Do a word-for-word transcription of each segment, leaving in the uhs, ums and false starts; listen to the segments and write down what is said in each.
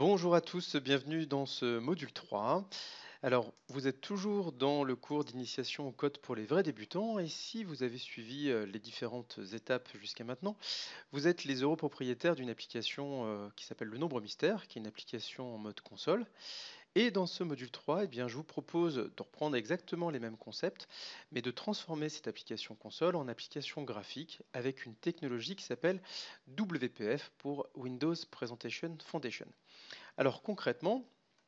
Bonjour à tous, bienvenue dans ce module trois. Alors, vous êtes toujours dans le cours d'initiation au code pour les vrais débutants et si vous avez suivi euh, les différentes étapes jusqu'à maintenant, vous êtes les heureux propriétaires d'une application euh, qui s'appelle le nombre mystère, qui est une application en mode console. Et dans ce module trois, eh bien, je vous propose de reprendre exactement les mêmes concepts, mais de transformer cette application console en application graphique avec une technologie qui s'appelle W P F pour Windows Presentation Foundation. Alors concrètement,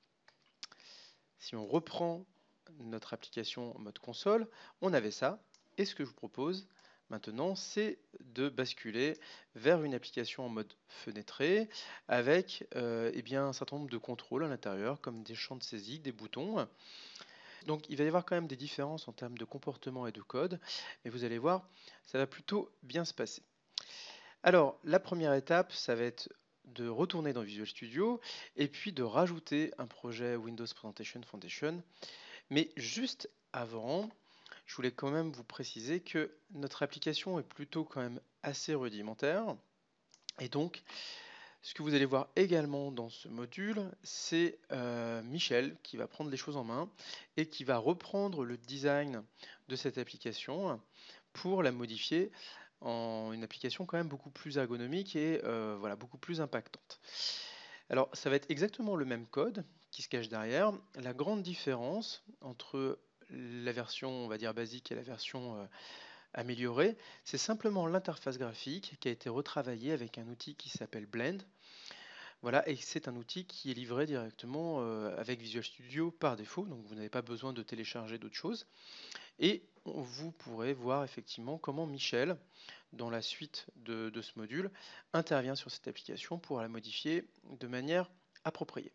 si on reprend notre application en mode console, on avait ça. Et ce que je vous propose maintenant, c'est de basculer vers une application en mode fenêtré avec euh, eh bien, un certain nombre de contrôles à l'intérieur, comme des champs de saisie, des boutons. Donc il va y avoir quand même des différences en termes de comportement et de code, mais vous allez voir, ça va plutôt bien se passer. Alors, la première étape, ça va être de retourner dans Visual Studio et puis de rajouter un projet Windows Presentation Foundation. Mais juste avant, je voulais quand même vous préciser que notre application est plutôt quand même assez rudimentaire. Et donc, ce que vous allez voir également dans ce module, c'est euh, Michel qui va prendre les choses en main et qui va reprendre le design de cette application pour la modifier en une application quand même beaucoup plus ergonomique et euh, voilà, beaucoup plus impactante. Alors, ça va être exactement le même code qui se cache derrière. La grande différence entre la version, on va dire, basique et la version euh, améliorée, c'est simplement l'interface graphique qui a été retravaillée avec un outil qui s'appelle Blend. Voilà, et c'est un outil qui est livré directement euh, avec Visual Studio par défaut, donc vous n'avez pas besoin de télécharger d'autres choses. Et vous pourrez voir effectivement comment Michel, dans la suite de, de ce module, intervient sur cette application pour la modifier de manière appropriée.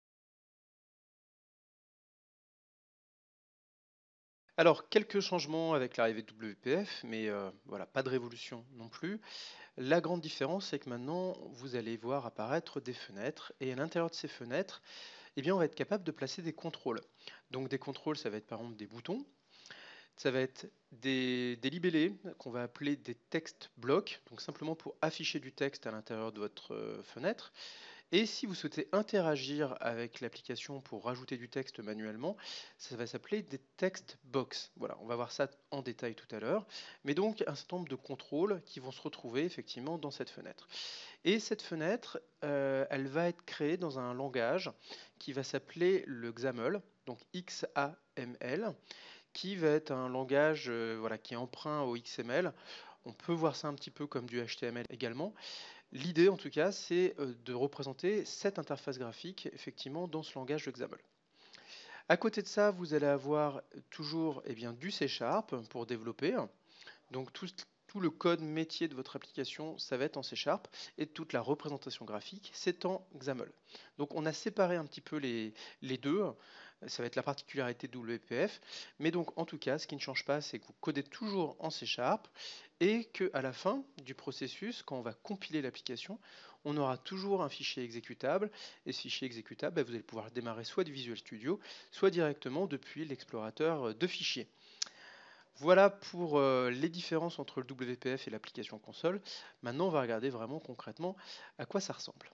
Alors, quelques changements avec l'arrivée de W P F, mais euh, voilà, pas de révolution non plus. La grande différence, c'est que maintenant, vous allez voir apparaître des fenêtres, et à l'intérieur de ces fenêtres, eh bien, on va être capable de placer des contrôles. Donc, des contrôles, ça va être par exemple des boutons, ça va être des, des libellés qu'on va appeler des textes blocs, donc simplement pour afficher du texte à l'intérieur de votre euh, fenêtre. Et si vous souhaitez interagir avec l'application pour rajouter du texte manuellement, ça va s'appeler des text box. Voilà, on va voir ça en détail tout à l'heure. Mais donc un certain nombre de contrôles qui vont se retrouver effectivement dans cette fenêtre. Et cette fenêtre, euh, elle va être créée dans un langage qui va s'appeler le X A M L, donc X A M L, qui va être un langage euh, voilà, qui est emprunt au X M L. On peut voir ça un petit peu comme du H T M L également. L'idée, en tout cas, c'est euh, de représenter cette interface graphique, effectivement, dans ce langage de X A M L. À côté de ça, vous allez avoir toujours eh bien, du C Sharp pour développer. Donc tout, tout le code métier de votre application, ça va être en C Sharp, et toute la représentation graphique, c'est en X A M L. Donc on a séparé un petit peu les, les deux. Ça va être la particularité de W P F. Mais donc en tout cas, ce qui ne change pas, c'est que vous codez toujours en C Sharp et qu'à la fin du processus, quand on va compiler l'application, on aura toujours un fichier exécutable. Et ce fichier exécutable, bah, vous allez pouvoir le démarrer soit de Visual Studio, soit directement depuis l'explorateur de fichiers. Voilà pour euh, les différences entre le W P F et l'application console. Maintenant, on va regarder vraiment concrètement à quoi ça ressemble.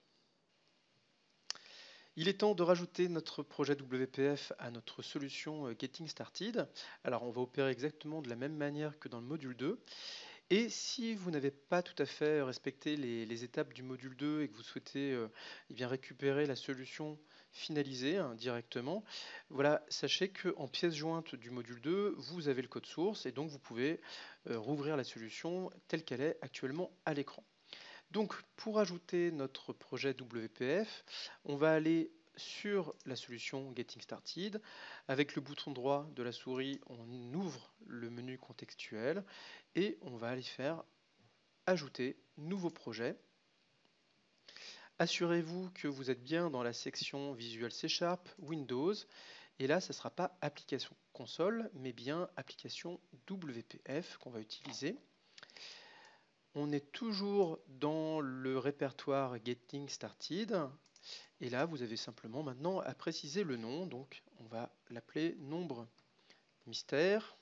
Il est temps de rajouter notre projet W P F à notre solution euh, Getting Started. Alors, on va opérer exactement de la même manière que dans le module deux. Et si vous n'avez pas tout à fait respecté les, les étapes du module deux et que vous souhaitez euh, eh bien, récupérer la solution finalisée hein, directement, voilà, sachez qu'en pièce jointe du module deux, vous avez le code source et donc vous pouvez euh, rouvrir la solution telle qu'elle est actuellement à l'écran. Donc pour ajouter notre projet W P F, on va aller sur la solution Getting Started. Avec le bouton droit de la souris, on ouvre le menu contextuel et on va aller faire Ajouter nouveau projet. Assurez-vous que vous êtes bien dans la section Visual C Sharp, Windows. Et là, ce ne sera pas application console, mais bien application W P F qu'on va utiliser. On est toujours dans le répertoire Getting Started. Et là, vous avez simplement maintenant à préciser le nom. Donc, on va l'appeler nombre mystère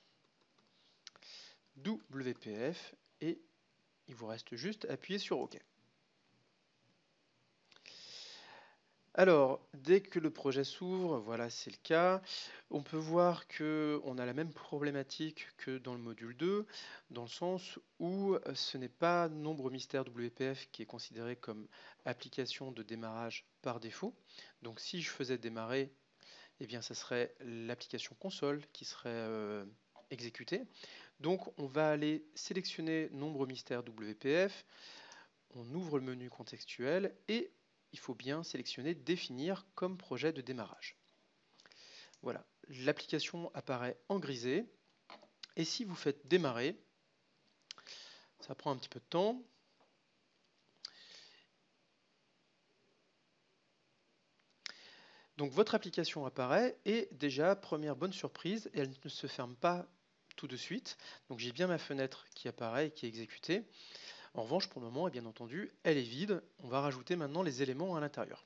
W P F. Et il vous reste juste à appuyer sur OK. Alors, dès que le projet s'ouvre, voilà, c'est le cas, on peut voir qu'on a la même problématique que dans le module deux, dans le sens où euh, ce n'est pas Nombre Mystère W P F qui est considéré comme application de démarrage par défaut. Donc si je faisais démarrer, eh bien, ça serait l'application console qui serait euh, exécutée. Donc on va aller sélectionner Nombre Mystère W P F, on ouvre le menu contextuel et il faut bien sélectionner Définir comme projet de démarrage. Voilà, l'application apparaît en grisé et si vous faites démarrer, ça prend un petit peu de temps. Donc votre application apparaît et déjà, première bonne surprise, elle ne se ferme pas tout de suite. Donc j'ai bien ma fenêtre qui apparaît et qui est exécutée. En revanche, pour le moment, et bien entendu, elle est vide. On va rajouter maintenant les éléments à l'intérieur.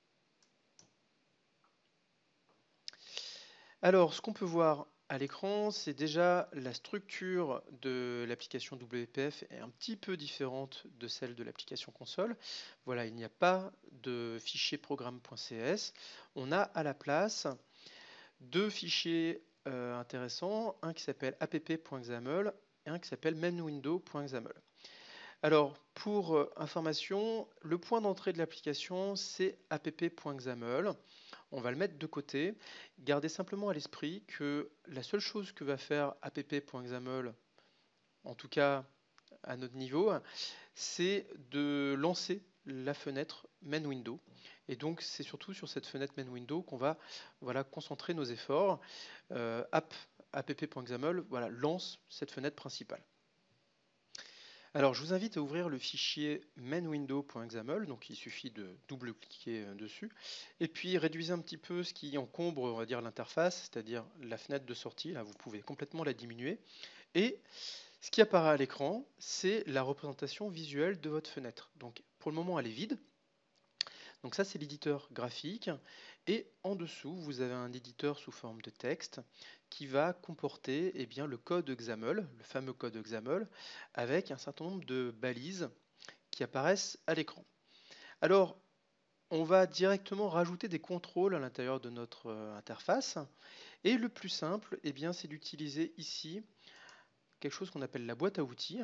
Alors, ce qu'on peut voir à l'écran, c'est déjà la structure de l'application W P F est un petit peu différente de celle de l'application console. Voilà, il n'y a pas de fichier programme.cs. On a à la place deux fichiers euh, intéressants, un qui s'appelle app.xaml et un qui s'appelle mainwindow.xaml. Alors, pour euh, information, le point d'entrée de l'application, c'est app.xaml. On va le mettre de côté. Gardez simplement à l'esprit que la seule chose que va faire app.xaml, en tout cas à notre niveau, c'est de lancer la fenêtre main window. Et donc c'est surtout sur cette fenêtre main window qu'on va voilà, concentrer nos efforts. Euh, app, app.xaml voilà, lance cette fenêtre principale. Alors, je vous invite à ouvrir le fichier mainwindow.xaml, donc il suffit de double-cliquer dessus, et puis réduisez un petit peu ce qui encombre, on va dire, l'interface, c'est-à-dire la fenêtre de sortie. Là, vous pouvez complètement la diminuer. Et ce qui apparaît à l'écran, c'est la représentation visuelle de votre fenêtre. Donc, pour le moment, elle est vide. Donc ça, c'est l'éditeur graphique. Et en dessous, vous avez un éditeur sous forme de texte qui va comporter eh bien, le code XAML, le fameux code XAML, avec un certain nombre de balises qui apparaissent à l'écran. Alors, on va directement rajouter des contrôles à l'intérieur de notre euh, interface. Et le plus simple, eh bien, c'est d'utiliser ici quelque chose qu'on appelle la boîte à outils,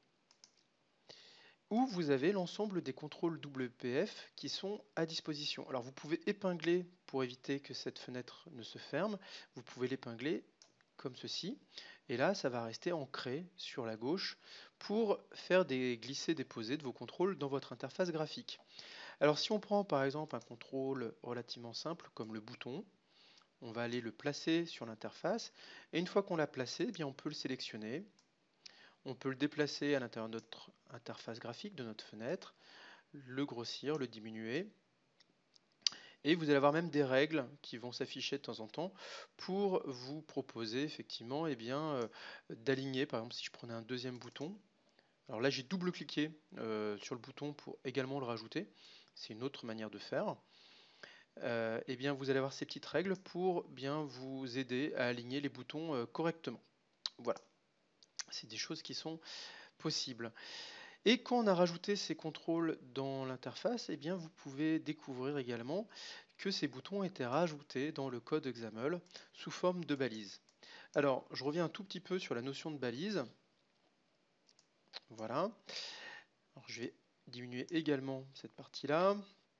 où vous avez l'ensemble des contrôles W P F qui sont à disposition. Alors vous pouvez épingler pour éviter que cette fenêtre ne se ferme, vous pouvez l'épingler comme ceci, et là ça va rester ancré sur la gauche pour faire des glisser-déposer de vos contrôles dans votre interface graphique. Alors si on prend par exemple un contrôle relativement simple comme le bouton, on va aller le placer sur l'interface, et une fois qu'on l'a placé, eh bien on peut le sélectionner. On peut le déplacer à l'intérieur de notre interface graphique, de notre fenêtre, le grossir, le diminuer. Et vous allez avoir même des règles qui vont s'afficher de temps en temps pour vous proposer effectivement eh bien, euh, d'aligner. Par exemple, si je prenais un deuxième bouton, alors là j'ai double-cliqué euh, sur le bouton pour également le rajouter. C'est une autre manière de faire. Euh, eh bien, vous allez avoir ces petites règles pour bien vous aider à aligner les boutons euh, correctement. Voilà, c'est des choses qui sont possibles. Et quand on a rajouté ces contrôles dans l'interface, eh bien vous pouvez découvrir également que ces boutons étaient rajoutés dans le code XAML sous forme de balises. Alors, je reviens un tout petit peu sur la notion de balise. Voilà. Alors, je vais diminuer également cette partie-là.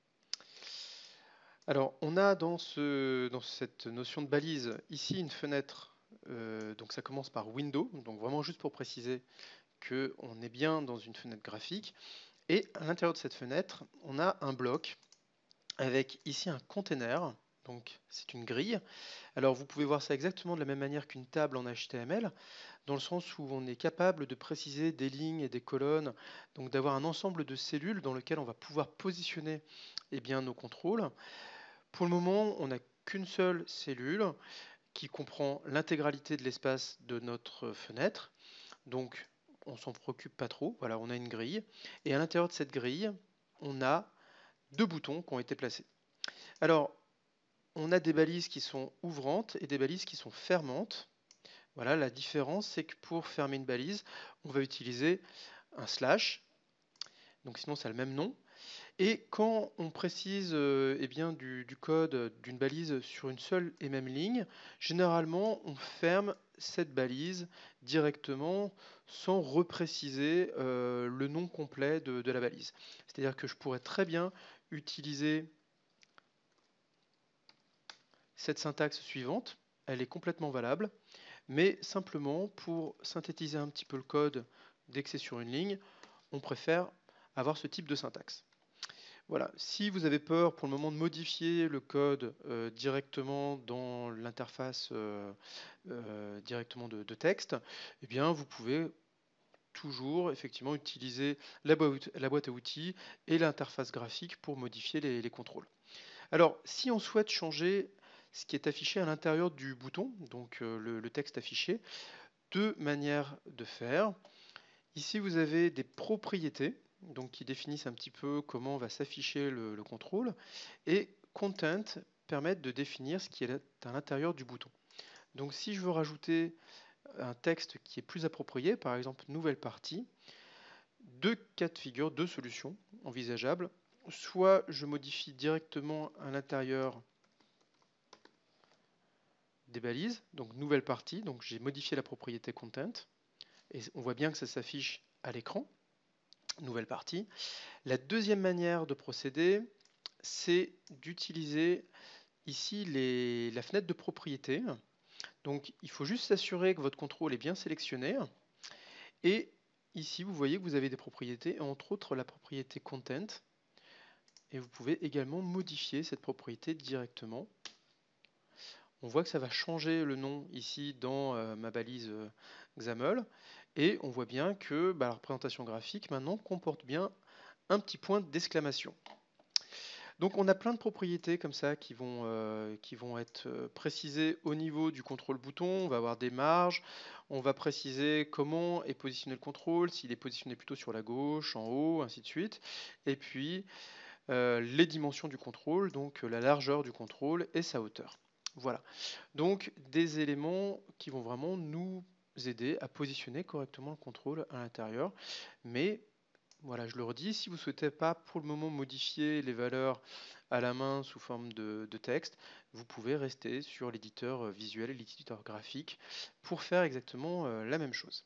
Alors, on a dans, ce, dans cette notion de balise ici une fenêtre. Euh, donc, ça commence par Window. Donc, vraiment juste pour préciser qu'on est bien dans une fenêtre graphique. Et à l'intérieur de cette fenêtre, on a un bloc avec ici un container, donc c'est une grille. Alors vous pouvez voir ça exactement de la même manière qu'une table en H T M L, dans le sens où on est capable de préciser des lignes et des colonnes, donc d'avoir un ensemble de cellules dans lequel on va pouvoir positionner eh bien, nos contrôles. Pour le moment, on n'a qu'une seule cellule qui comprend l'intégralité de l'espace de notre fenêtre, donc on s'en préoccupe pas trop. Voilà, on a une grille, et à l'intérieur de cette grille, on a deux boutons qui ont été placés. Alors, on a des balises qui sont ouvrantes et des balises qui sont fermantes. Voilà, la différence, c'est que pour fermer une balise, on va utiliser un slash, donc sinon ça a le même nom. Et quand on précise euh, eh bien, du, du code d'une balise sur une seule et même ligne, généralement on ferme cette balise directement sans repréciser euh, le nom complet de, de la balise. C'est-à-dire que je pourrais très bien utiliser cette syntaxe suivante, elle est complètement valable, mais simplement pour synthétiser un petit peu le code dès que c'est sur une ligne, on préfère avoir ce type de syntaxe. Voilà, si vous avez peur pour le moment de modifier le code euh, directement dans l'interface euh, euh, directement de, de texte, eh bien vous pouvez toujours effectivement utiliser la boîte, la boîte à outils et l'interface graphique pour modifier les, les contrôles. Alors, si on souhaite changer ce qui est affiché à l'intérieur du bouton, donc euh, le, le texte affiché, deux manières de faire. Ici, vous avez des propriétés, donc qui définissent un petit peu comment va s'afficher le, le contrôle, et content permettent de définir ce qui est à l'intérieur du bouton. Donc, si je veux rajouter un texte qui est plus approprié, par exemple nouvelle partie, deux cas de figure, deux solutions envisageables. Soit je modifie directement à l'intérieur des balises, donc nouvelle partie, donc j'ai modifié la propriété content, et on voit bien que ça s'affiche à l'écran, nouvelle partie. La deuxième manière de procéder, c'est d'utiliser ici les, la fenêtre de propriété. Donc il faut juste s'assurer que votre contrôle est bien sélectionné, et ici vous voyez que vous avez des propriétés, entre autres la propriété content, et vous pouvez également modifier cette propriété directement. On voit que ça va changer le nom ici dans euh, ma balise euh, X A M L, et on voit bien que bah, la représentation graphique maintenant comporte bien un petit point d'exclamation. Donc on a plein de propriétés comme ça qui vont, euh, qui vont être euh, précisées au niveau du contrôle bouton. On va avoir des marges, on va préciser comment est positionné le contrôle, s'il est positionné plutôt sur la gauche, en haut, ainsi de suite. Et puis euh, les dimensions du contrôle, donc la largeur du contrôle et sa hauteur. Voilà, donc des éléments qui vont vraiment nous aider à positionner correctement le contrôle à l'intérieur. Mais voilà, je le redis, si vous ne souhaitez pas pour le moment modifier les valeurs à la main sous forme de, de texte, vous pouvez rester sur l'éditeur visuel et l'éditeur graphique pour faire exactement euh, la même chose.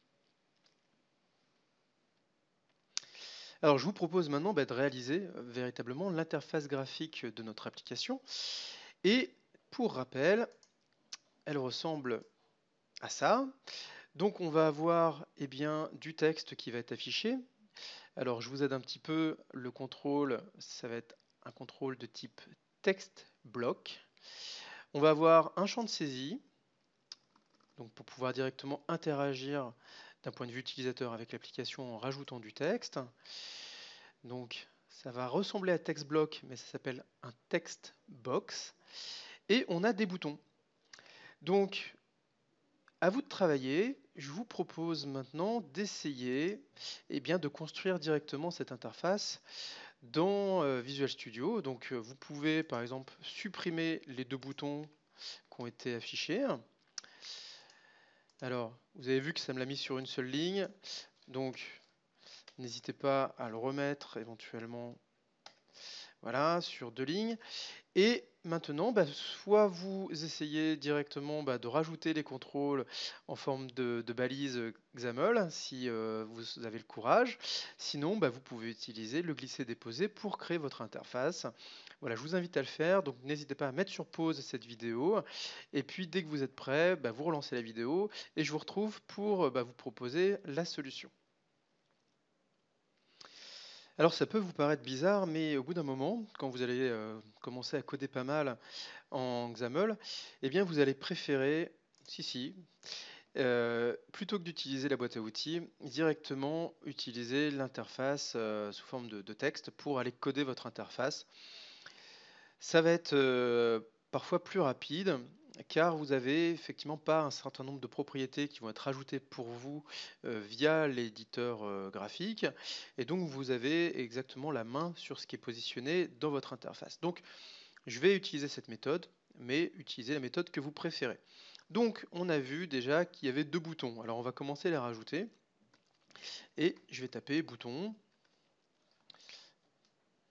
Alors je vous propose maintenant bah, de réaliser euh, véritablement l'interface graphique de notre application. Et pour rappel, elle ressemble à ça. Donc on va avoir eh bien, du texte qui va être affiché. Alors je vous aide un petit peu, le contrôle, ça va être un contrôle de type text block. On va avoir un champ de saisie, donc pour pouvoir directement interagir d'un point de vue utilisateur avec l'application en rajoutant du texte. Donc ça va ressembler à text block, mais ça s'appelle un text box. Et on a des boutons. Donc à vous de travailler. Je vous propose maintenant d'essayer eh bien, de construire directement cette interface dans euh, Visual Studio. Donc euh, vous pouvez par exemple supprimer les deux boutons qui ont été affichés. Alors vous avez vu que ça me l'a mis sur une seule ligne. Donc n'hésitez pas à le remettre éventuellement voilà, sur deux lignes. Et maintenant, bah, soit vous essayez directement bah, de rajouter les contrôles en forme de, de balise X A M L si euh, vous avez le courage. Sinon, bah, vous pouvez utiliser le glisser-déposer pour créer votre interface. Voilà, je vous invite à le faire. Donc n'hésitez pas à mettre sur pause cette vidéo. Et puis dès que vous êtes prêt, bah, vous relancez la vidéo et je vous retrouve pour bah, vous proposer la solution. Alors ça peut vous paraître bizarre, mais au bout d'un moment, quand vous allez euh, commencer à coder pas mal en X A M L, eh bien vous allez préférer, si si, euh, plutôt que d'utiliser la boîte à outils, directement utiliser l'interface euh, sous forme de, de texte pour aller coder votre interface. Ça va être euh, parfois plus rapide car vous avez effectivement pas un certain nombre de propriétés qui vont être ajoutées pour vous euh, via l'éditeur euh, graphique et donc vous avez exactement la main sur ce qui est positionné dans votre interface. Donc je vais utiliser cette méthode, mais utilisez la méthode que vous préférez. Donc on a vu déjà qu'il y avait deux boutons. Alors on va commencer à les rajouter. Et je vais taper bouton.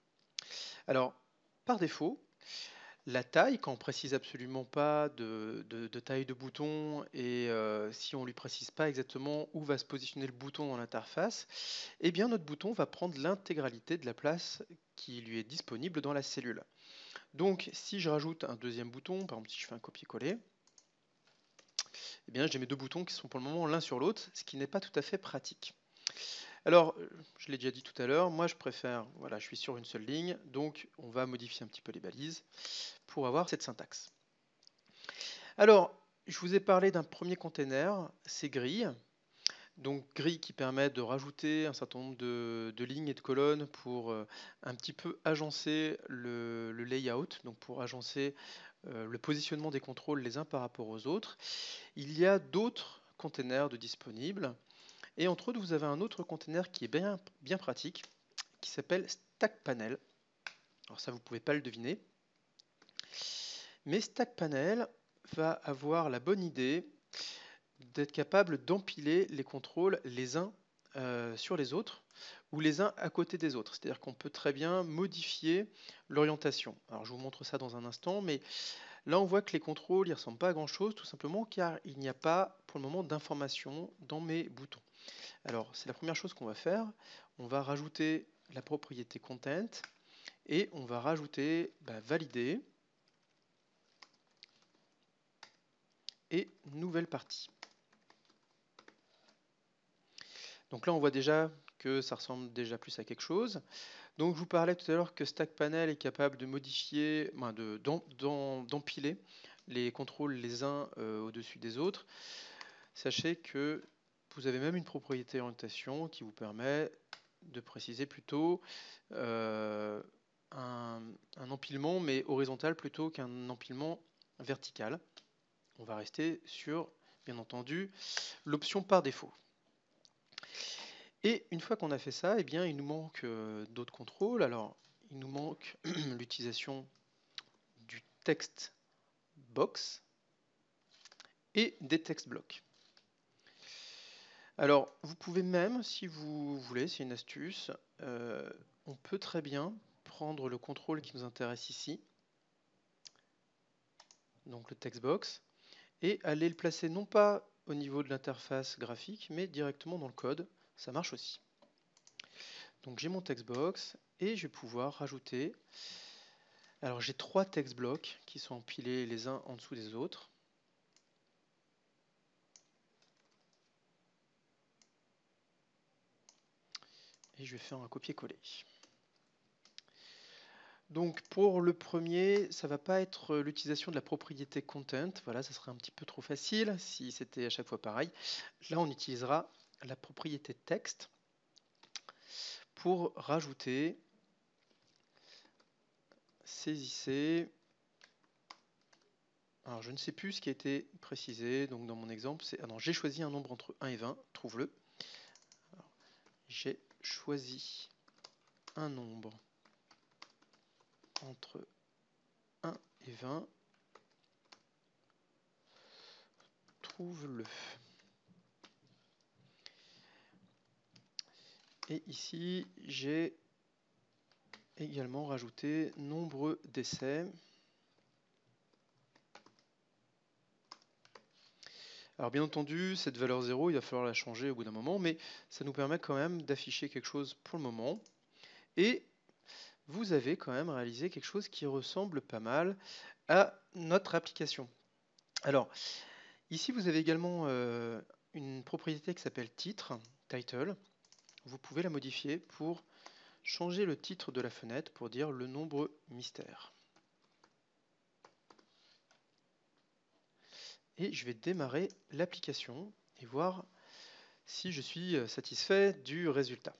Alors, par défaut, la taille, quand on précise absolument pas de, de- de taille de bouton et euh, si on lui précise pas exactement où va se positionner le bouton dans l'interface, eh bien notre bouton va prendre l'intégralité de la place qui lui est disponible dans la cellule. Donc si je rajoute un deuxième bouton, par exemple si je fais un copier-coller, eh bien j'ai mes deux boutons qui sont pour le moment l'un sur l'autre, ce qui n'est pas tout à fait pratique. Alors, euh, je l'ai déjà dit tout à l'heure, moi je préfère, voilà, je suis sur une seule ligne, donc on va modifier un petit peu les balises pour avoir cette syntaxe. Alors, je vous ai parlé d'un premier container, c'est grille. Donc grille qui permet de rajouter un certain nombre de, de lignes et de colonnes pour euh, un petit peu agencer le, le layout, donc pour agencer euh, le positionnement des contrôles les uns par rapport aux autres. Il y a d'autres containers de disponibles. Et entre autres, vous avez un autre container qui est bien, bien pratique, qui s'appelle StackPanel. Alors ça, vous ne pouvez pas le deviner. Mais StackPanel va avoir la bonne idée d'être capable d'empiler les contrôles les uns euh, sur les autres ou les uns à côté des autres. C'est-à-dire qu'on peut très bien modifier l'orientation. Alors je vous montre ça dans un instant, mais là on voit que les contrôles ne ressemblent pas à grand-chose, tout simplement car il n'y a pas pour le moment d'information dans mes boutons. Alors c'est la première chose qu'on va faire. On va rajouter la propriété content et on va rajouter bah, valider et nouvelle partie. Donc là, on voit déjà que ça ressemble déjà plus à quelque chose. Donc je vous parlais tout à l'heure que StackPanel est capable de modifier, enfin de, d'empiler les contrôles les uns euh, au-dessus des autres. Sachez que vous avez même une propriété orientation qui vous permet de préciser plutôt euh, un, un empilement, mais horizontal plutôt qu'un empilement vertical. On va rester sur, bien entendu, l'option par défaut. Et une fois qu'on a fait ça, eh bien, il nous manque euh, d'autres contrôles. Alors, il nous manque l'utilisation du text box et des text blocks. Alors, vous pouvez même, si vous voulez, c'est une astuce, euh, on peut très bien prendre le contrôle qui nous intéresse ici, donc le text box, et aller le placer non pas au niveau de l'interface graphique, mais directement dans le code. Ça marche aussi. Donc j'ai mon text box et je vais pouvoir rajouter. Alors j'ai trois text blocks qui sont empilés les uns en dessous des autres. Et je vais faire un copier-coller. Donc pour le premier, ça va pas être l'utilisation de la propriété content. Voilà, ça serait un petit peu trop facile si c'était à chaque fois pareil. Là, on utilisera la propriété texte pour rajouter, saisissez. Alors je ne sais plus ce qui a été précisé. Donc dans mon exemple, c'est ah non, j'ai choisi un nombre entre un et vingt. Trouve-le. J'ai choisi un nombre entre un et vingt. Trouve-le. Et ici, j'ai également rajouté nombre d'essais. Alors bien entendu, cette valeur zéro, il va falloir la changer au bout d'un moment, mais ça nous permet quand même d'afficher quelque chose pour le moment. Et vous avez quand même réalisé quelque chose qui ressemble pas mal à notre application. Alors, ici, vous avez également euh, une propriété qui s'appelle titre, title. Vous pouvez la modifier pour changer le titre de la fenêtre pour dire le nombre mystère. Et je vais démarrer l'application et voir si je suis satisfait du résultat.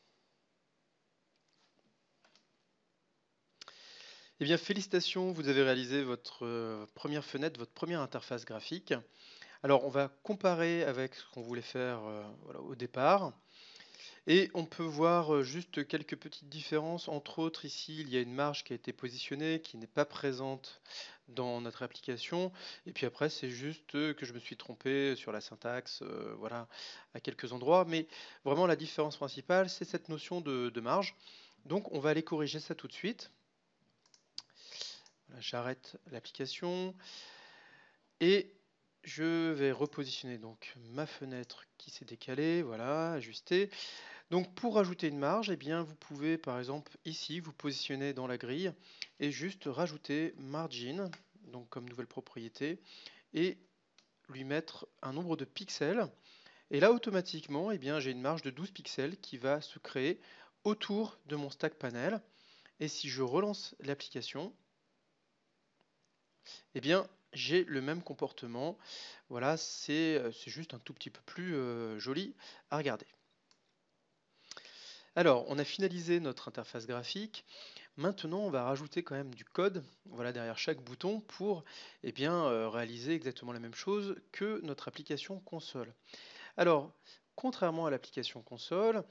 Eh bien, félicitations, vous avez réalisé votre euh, première fenêtre, votre première interface graphique. Alors, on va comparer avec ce qu'on voulait faire euh, voilà, au départ. Et on peut voir euh, juste quelques petites différences. Entre autres, ici, il y a une marge qui a été positionnée, qui n'est pas présente dans notre application. Et puis après, c'est juste euh, que je me suis trompé sur la syntaxe, euh, voilà, à quelques endroits. Mais vraiment, la différence principale, c'est cette notion de, de marge. Donc, on va aller corriger ça tout de suite. Voilà, j'arrête l'application et je vais repositionner donc ma fenêtre qui s'est décalée, voilà, ajuster. Donc pour rajouter une marge, eh bien, vous pouvez par exemple ici vous positionner dans la grille et juste rajouter margin, donc comme nouvelle propriété, et lui mettre un nombre de pixels. Et là automatiquement, eh bien, j'ai une marge de douze pixels qui va se créer autour de mon stack panel. Et si je relance l'application, eh bien, j'ai le même comportement. Voilà, c'est euh, c'est juste un tout petit peu plus euh, joli à regarder. Alors, on a finalisé notre interface graphique. Maintenant, on va rajouter quand même du code, voilà, derrière chaque bouton pour eh bien, euh, réaliser exactement la même chose que notre application console. Alors, contrairement à l'application console,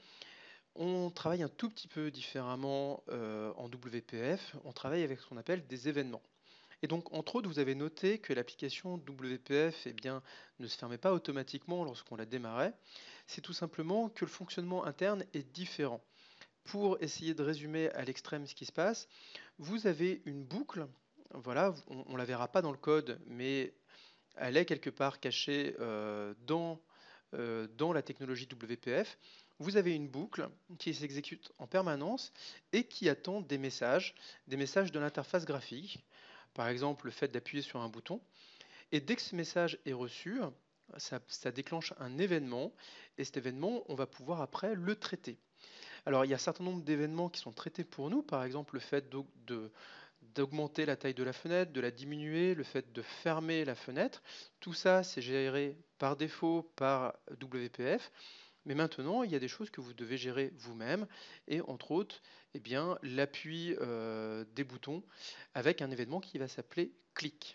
on travaille un tout petit peu différemment euh, en W P F. On travaille avec ce qu'on appelle des événements. Et donc, entre autres, vous avez noté que l'application W P F eh bien, ne se fermait pas automatiquement lorsqu'on la démarrait. C'est tout simplement que le fonctionnement interne est différent. Pour essayer de résumer à l'extrême ce qui se passe, vous avez une boucle. Voilà, on ne la verra pas dans le code, mais elle est quelque part cachée euh, dans, euh, dans la technologie W P F. Vous avez une boucle qui s'exécute en permanence et qui attend des messages, des messages de l'interface graphique. Par exemple, le fait d'appuyer sur un bouton. Et dès que ce message est reçu, ça, ça déclenche un événement. Et cet événement, on va pouvoir après le traiter. Alors, il y a un certain nombre d'événements qui sont traités pour nous, par exemple le fait d'aug- de- d'augmenter la taille de la fenêtre, de la diminuer, le fait de fermer la fenêtre. Tout ça, c'est géré par défaut par W P F. Mais maintenant, il y a des choses que vous devez gérer vous-même, et entre autres, eh bien, l'appui euh, des boutons avec un événement qui va s'appeler click.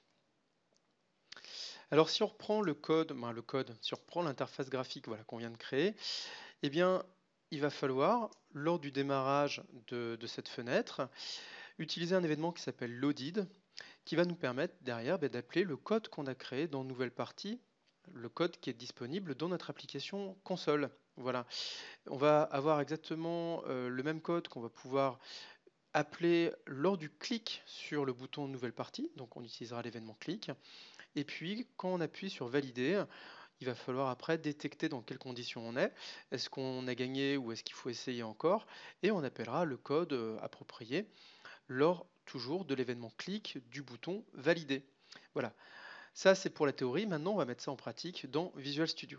Alors, si on reprend le code, ben, le code, si on reprend l'interface graphique, voilà, qu'on vient de créer, eh bien, il va falloir, lors du démarrage de, de cette fenêtre, utiliser un événement qui s'appelle loaded, qui va nous permettre derrière ben, d'appeler le code qu'on a créé dans nouvelle partie, le code qui est disponible dans notre application console. Voilà. On va avoir exactement euh, le même code qu'on va pouvoir appeler lors du clic sur le bouton nouvelle partie, donc on utilisera l'événement clic. Et puis, quand on appuie sur valider, il va falloir après détecter dans quelles conditions on est. Est-ce qu'on a gagné ou est-ce qu'il faut essayer encore? Et on appellera le code euh, approprié lors toujours de l'événement clic du bouton valider. Voilà, ça c'est pour la théorie. Maintenant, on va mettre ça en pratique dans Visual Studio.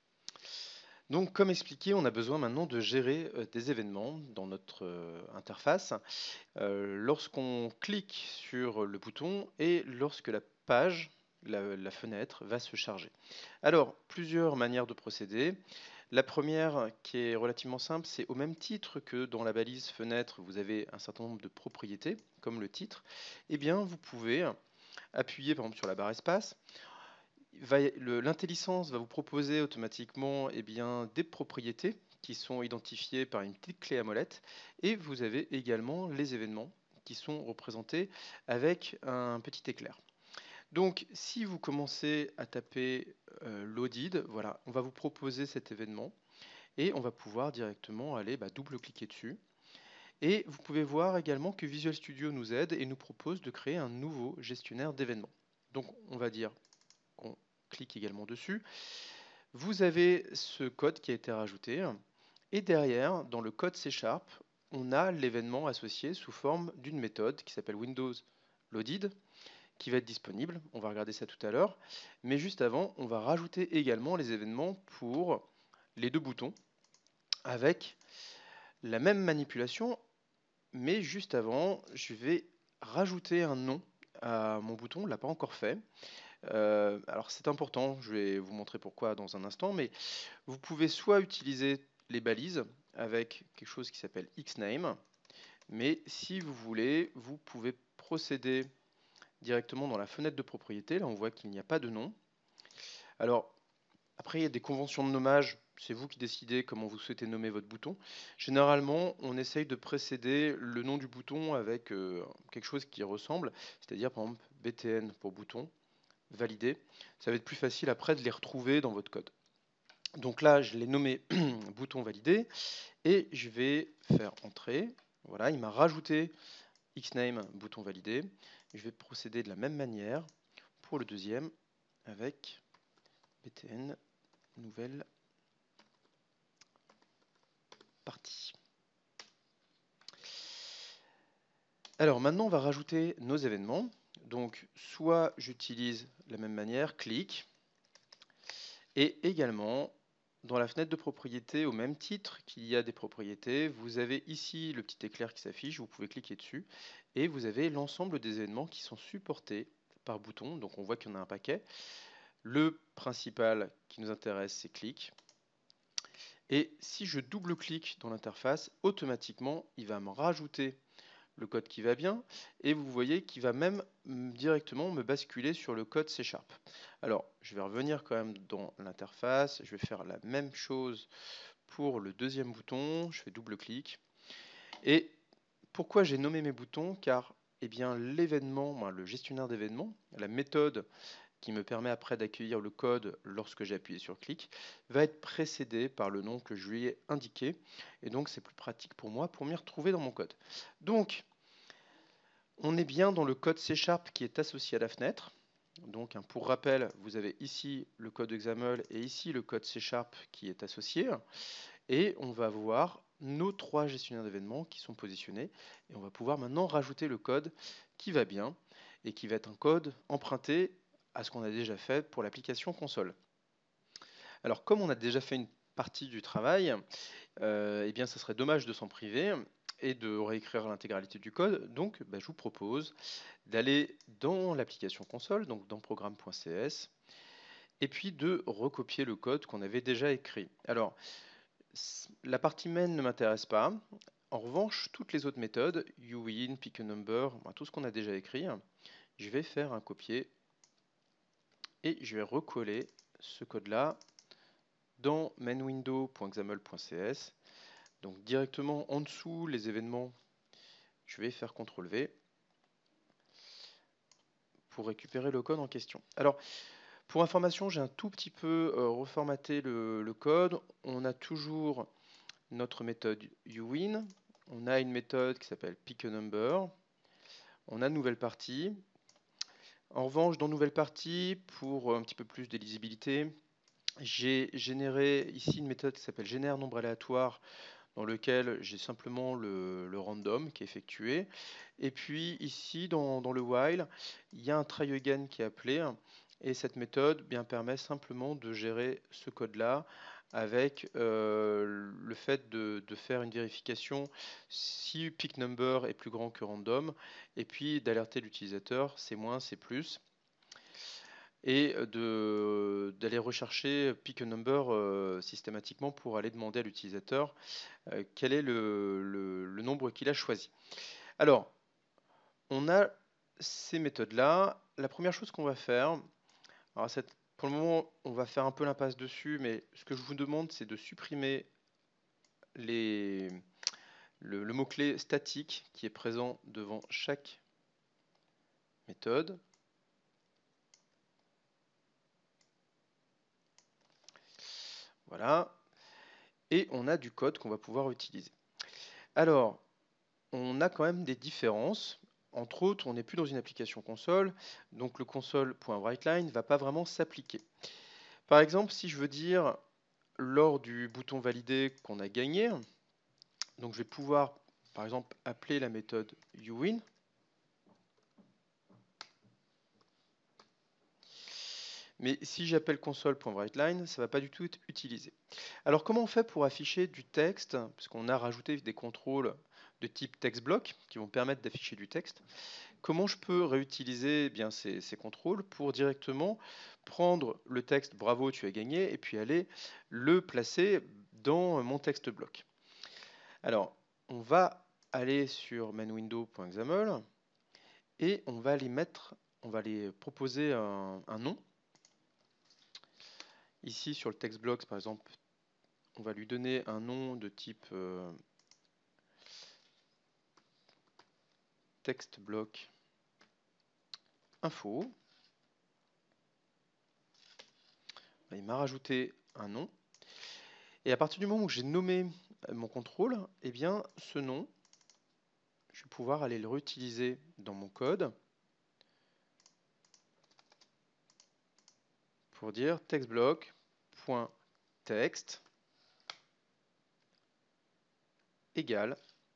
Donc, comme expliqué, on a besoin maintenant de gérer euh, des événements dans notre euh, interface euh, lorsqu'on clique sur le bouton et lorsque la page, la, la fenêtre, va se charger. Alors, plusieurs manières de procéder. La première, qui est relativement simple, c'est au même titre que dans la balise fenêtre, vous avez un certain nombre de propriétés, comme le titre. Eh bien, vous pouvez appuyer par exemple sur la barre espace. L'intelligence va vous proposer automatiquement eh bien, des propriétés qui sont identifiées par une petite clé à molette. Et vous avez également les événements qui sont représentés avec un petit éclair. Donc, si vous commencez à taper euh, loaded, voilà, on va vous proposer cet événement et on va pouvoir directement aller bah, double-cliquer dessus. Et vous pouvez voir également que Visual Studio nous aide et nous propose de créer un nouveau gestionnaire d'événements. Donc, on va dire qu'on clique également dessus. Vous avez ce code qui a été rajouté et derrière, dans le code C Sharp, on a l'événement associé sous forme d'une méthode qui s'appelle Windows Loaded, qui va être disponible. On va regarder ça tout à l'heure. Mais juste avant, on va rajouter également les événements pour les deux boutons avec la même manipulation. Mais juste avant, je vais rajouter un nom à mon bouton. On ne l'a pas encore fait. Euh, alors c'est important, je vais vous montrer pourquoi dans un instant. Mais vous pouvez soit utiliser les balises avec quelque chose qui s'appelle Xname. Mais si vous voulez, vous pouvez procéder directement dans la fenêtre de propriété. Là, on voit qu'il n'y a pas de nom. Alors, après, il y a des conventions de nommage. C'est vous qui décidez comment vous souhaitez nommer votre bouton. Généralement, on essaye de précéder le nom du bouton avec euh, quelque chose qui ressemble, c'est-à-dire par exemple B T N pour bouton, validé. Ça va être plus facile après de les retrouver dans votre code. Donc là, je l'ai nommé bouton validé et je vais faire entrer. Voilà, il m'a rajouté Xname bouton validé. Je vais procéder de la même manière pour le deuxième avec btn nouvelle partie. Alors maintenant, on va rajouter nos événements. Donc, soit j'utilise la même manière, clic, et également, dans la fenêtre de propriété, au même titre qu'il y a des propriétés, vous avez ici le petit éclair qui s'affiche, vous pouvez cliquer dessus, et vous avez l'ensemble des événements qui sont supportés par bouton. Donc on voit qu'il y en a un paquet. Le principal qui nous intéresse, c'est clic. Et si je double-clique dans l'interface, automatiquement, il va me rajouter le code qui va bien, et vous voyez qu'il va même directement me basculer sur le code C Sharp. Alors, je vais revenir quand même dans l'interface, je vais faire la même chose pour le deuxième bouton, je fais double-clic. Et pourquoi j'ai nommé mes boutons? Car eh bien, l'événement, le gestionnaire d'événements, la méthode qui me permet après d'accueillir le code lorsque j'ai appuyé sur clic, va être précédé par le nom que je lui ai indiqué. Et donc, c'est plus pratique pour moi pour m'y retrouver dans mon code. Donc, on est bien dans le code C Sharp qui est associé à la fenêtre. Donc, hein, pour rappel, vous avez ici le code XAML et ici le code C Sharp qui est associé. Et on va voir nos trois gestionnaires d'événements qui sont positionnés. Et on va pouvoir maintenant rajouter le code qui va bien et qui va être un code emprunté à ce qu'on a déjà fait pour l'application console. Alors, comme on a déjà fait une partie du travail, euh, eh bien, ça serait dommage de s'en priver et de réécrire l'intégralité du code. Donc, bah, je vous propose d'aller dans l'application console, donc dans programme.cs, et puis de recopier le code qu'on avait déjà écrit. Alors, la partie main ne m'intéresse pas. En revanche, toutes les autres méthodes, uwin, pickANumber, tout ce qu'on a déjà écrit, je vais faire un copier et je vais recoller ce code-là dans mainwindow.xaml.cs. Donc directement en dessous, les événements, je vais faire contrôle V pour récupérer le code en question. Alors, pour information, j'ai un tout petit peu euh, reformaté le, le code. On a toujours notre méthode uwin. On a une méthode qui s'appelle pickANumber. On a une nouvelle partie. En revanche, dans nouvelle partie, pour un petit peu plus de lisibilité, j'ai généré ici une méthode qui s'appelle génère nombre aléatoire, dans lequel j'ai simplement le, le random qui est effectué. Et puis ici, dans, dans le while, il y a un try again qui est appelé. Et cette méthode bien, permet simplement de gérer ce code-là avec euh, le fait de, de faire une vérification si pickNumber est plus grand que random, et puis d'alerter l'utilisateur, c'est moins, c'est plus, et d'aller rechercher pickANumber euh, systématiquement pour aller demander à l'utilisateur euh, quel est le, le, le nombre qu'il a choisi. Alors, on a ces méthodes-là. La première chose qu'on va faire, alors cette, pour le moment, on va faire un peu l'impasse dessus, mais ce que je vous demande, c'est de supprimer les, le, le mot-clé statique qui est présent devant chaque méthode. Voilà. Et on a du code qu'on va pouvoir utiliser. Alors, on a quand même des différences. Entre autres, on n'est plus dans une application console, donc le console.writeLine ne va pas vraiment s'appliquer. Par exemple, si je veux dire lors du bouton valider qu'on a gagné, donc je vais pouvoir par exemple appeler la méthode uwin. Mais si j'appelle console.writeLine, ça ne va pas du tout être utilisé. Alors comment on fait pour afficher du texte, puisqu'on a rajouté des contrôles de type textBlock qui vont permettre d'afficher du texte. Comment je peux réutiliser eh bien, ces, ces contrôles pour directement prendre le texte bravo tu as gagné et puis aller le placer dans mon texte bloc. Alors on va aller sur mainwindow.xaml et on va les mettre, on va les proposer un, un nom. Ici sur le text block par exemple, on va lui donner un nom de type euh, text block info. Il m'a rajouté un nom. Et à partir du moment où j'ai nommé mon contrôle, eh bien ce nom, je vais pouvoir aller le réutiliser dans mon code. pour dire textblock.text égale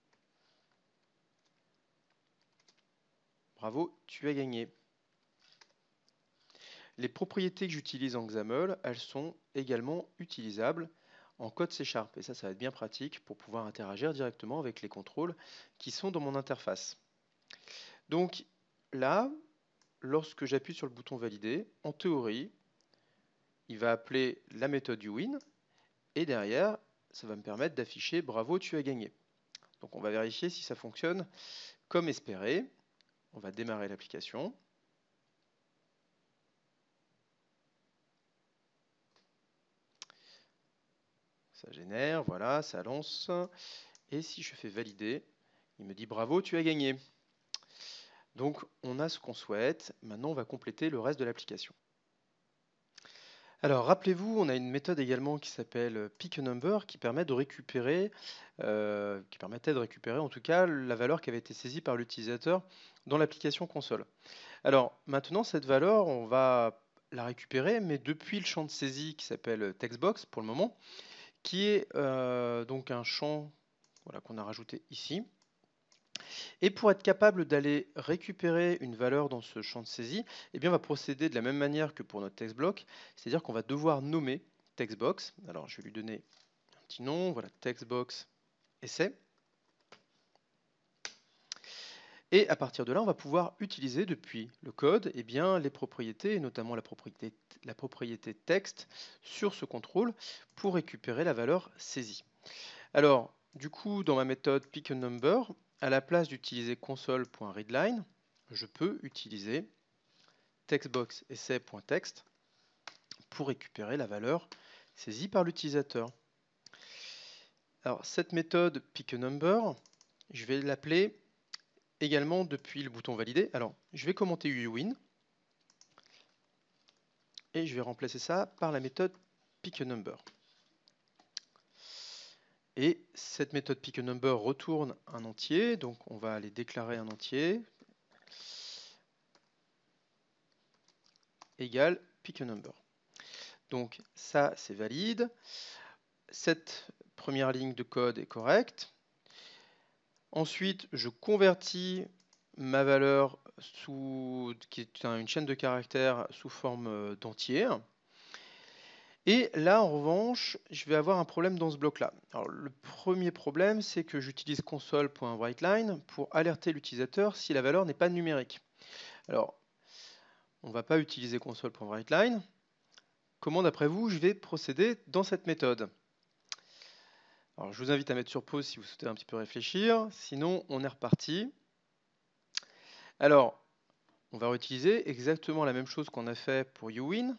bravo, tu as gagné. Les propriétés que j'utilise en XAML, elles sont également utilisables en code C Sharp. Et ça, ça va être bien pratique pour pouvoir interagir directement avec les contrôles qui sont dans mon interface. Donc là, lorsque j'appuie sur le bouton valider, en théorie, il va appeler la méthode uWin et derrière, ça va me permettre d'afficher bravo, tu as gagné. Donc on va vérifier si ça fonctionne comme espéré. On va démarrer l'application. Ça génère, voilà, ça lance. Et si je fais valider, il me dit bravo, tu as gagné. Donc on a ce qu'on souhaite. Maintenant, on va compléter le reste de l'application. Alors rappelez-vous, on a une méthode également qui s'appelle pickANumber qui permet de récupérer, euh, qui permettait de récupérer en tout cas la valeur qui avait été saisie par l'utilisateur dans l'application console. Alors maintenant, cette valeur, on va la récupérer, mais depuis le champ de saisie qui s'appelle textbox pour le moment, qui est euh, donc un champ voilà, qu'on a rajouté ici. Et pour être capable d'aller récupérer une valeur dans ce champ de saisie, eh bien on va procéder de la même manière que pour notre textblock, c'est-à-dire qu'on va devoir nommer textbox. Alors je vais lui donner un petit nom, voilà, textbox essai. Et à partir de là, on va pouvoir utiliser depuis le code eh bien, les propriétés, et notamment la propriété, la propriété texte sur ce contrôle pour récupérer la valeur saisie. Alors, du coup, dans ma méthode pickANumber, à la place d'utiliser console.readline, je peux utiliser textbox.essai.text pour récupérer la valeur saisie par l'utilisateur. Alors, cette méthode pickANumber, je vais l'appeler également depuis le bouton valider. Alors, je vais commenter uWin et je vais remplacer ça par la méthode pickANumber. Et cette méthode pickANumber retourne un entier, donc on va aller déclarer un entier égale pickANumber. Donc ça, c'est valide. Cette première ligne de code est correcte. Ensuite, je convertis ma valeur sous, qui est une chaîne de caractères sous forme d'entier. Et là, en revanche, je vais avoir un problème dans ce bloc-là. Alors, le premier problème, c'est que j'utilise console.writeLine pour alerter l'utilisateur si la valeur n'est pas numérique. Alors, on ne va pas utiliser console.writeLine. Comment, d'après vous, je vais procéder dans cette méthode? Alors, je vous invite à mettre sur pause si vous souhaitez un petit peu réfléchir. Sinon, on est reparti. Alors, on va réutiliser exactement la même chose qu'on a fait pour uWin.